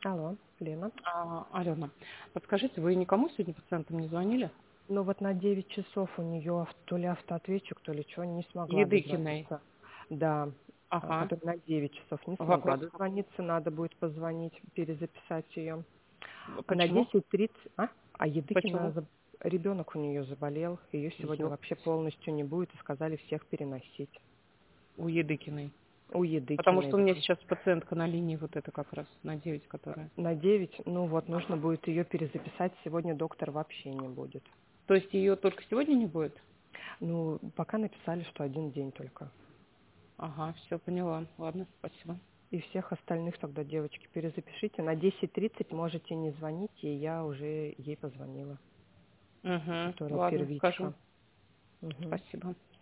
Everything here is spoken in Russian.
Алло, Лена. Алена, подскажите, вы никому сегодня пациентам не звонили? Ну вот на 9 часов у нее то ли автоответчик, то ли что, не смогла Едыкиной. дозвониться. Да, Ага. который на 9 часов не смогла Вопрос. дозвониться, надо будет позвонить, перезаписать ее. На Почему? 10:30, а Едыкина, Почему? ребенок у нее заболел, ее сегодня Ёп, вообще полностью не будет, и сказали всех переносить. у Едыкиной. У Потому Едыкиной, что у меня да. сейчас пациентка на линии вот эта как раз, на 9, которая. На 9, ну вот, нужно Ага. будет ее перезаписать, сегодня доктор вообще не будет. То есть ее только сегодня не будет? Ну, пока написали, что один день только. Ага, все, поняла. Ладно, спасибо. И всех остальных тогда, девочки, перезапишите. На 10:30 можете не звонить, и я уже ей позвонила, Угу. которая Ладно, скажу. первичка. Мгм. Спасибо.